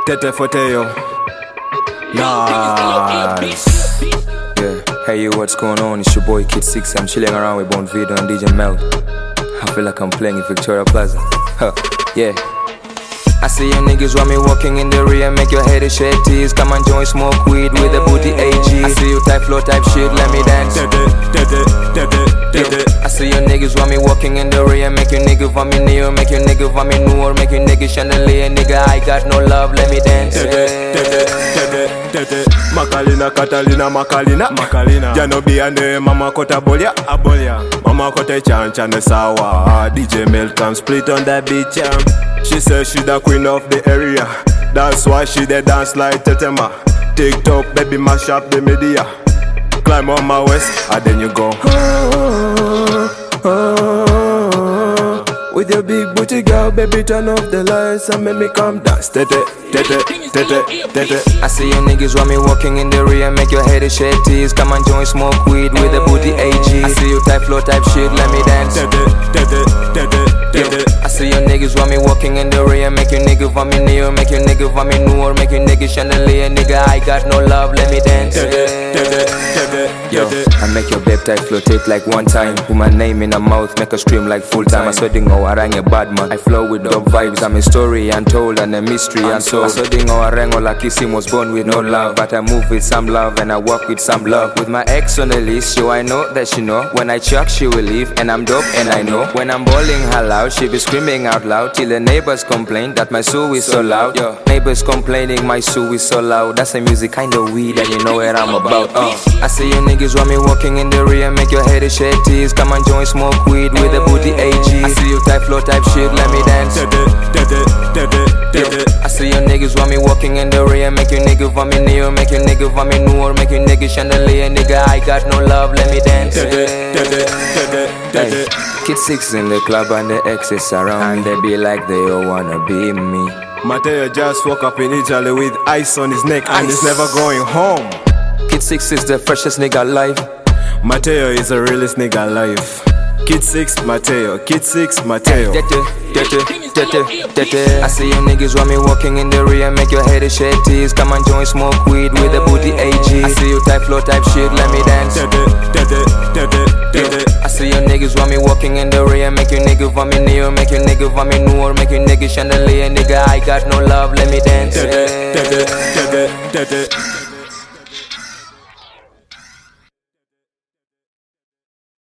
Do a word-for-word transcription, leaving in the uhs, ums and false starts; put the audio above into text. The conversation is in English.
Tete Foteo. Nice. Yeah, hey you, what's going on? It's your boy Kid Six. I'm chilling around with Bon Video and D J Mel. I feel like I'm playing in Victoria Plaza. Huh, yeah. I see you niggas want me walking in the rear, make your head shed tears. Come and join, smoke weed with a booty A G. I see you type flow, type shit, let me dance. I see you niggas want me walking in the rear, make your nigga want me near, make your nigga want me newer, make your nigga chandelier. Nigga, I got no love, let me dance. Makalina, Catalina, Makalina, Makalina. Janobi ane mama kota bolia, abolia. Mama kota chan chan sawa. D J Mel come split on that bitch. She says she the queen of the area. That's why she dey dance like Tetema. TikTok, baby, mash up the media. Climb on my waist, and then you go. Oh, oh, oh. With your big booty girl, baby, turn off the lights and make me come dance. Tete, tete, tete, tete. I see you niggas want me walking in the rear, make your head shed tears. Come and join, smoke weed with a booty A G. I see you type flow, type shit, let me dance. Tete, tete, tete, tete. I see your niggas want me walking in the rear, make your nigga want me near, make your nigga want me newer, make your nigga chandelier. Nigga, I got no love, let me dance. Yo, I make your babe type flotate like one time. Put my name in her mouth, make her scream like full time. I saw ding oh, I rang a bad man. I flow with dog vibes, I'm a story untold and a mystery unsolved. I saw ding oh, I rang oh, like Kissy was born with no love. But I move with some love and I walk with some love. With my ex on the list, so I know that she know. When I chuck, she will leave, and I'm dope and I know. When I'm bawling her loud, she be screaming out loud till the neighbors complain that my soul is so loud. Yo, neighbors complaining my soul is so loud. That's the music kind of weed and you know what I'm about. uh. I see you niggas want me walking in the rear, make your head shed tears. Come and join, smoke weed with a booty A G. I see you type flow, type shit, let me dance. I see you niggas want me walking in the rear, make your nigga want me near, make your nigga want me newer, make your nigga chandelier. Nigga, I got no love, let me dance. Hey, Kid Six in the club and the exes around, and they be like they all wanna be me. Mateo just woke up in Italy with ice on his neck and he's never going home. Kid Six is the freshest nigga alive. Mateo is the realest nigga alive. Kid Six, Mateo. Kid Six, Mateo. I see you niggas want me walking in the rear, make your head shed tears. Come and join, smoke weed with a booty A G. I see you type flow, type shit, let me dance. I see you niggas want me walking in the rear, make your nigga want me near, make your nigga want me newer, make your nigga chandelier. Nigga, I got no love, let me dance.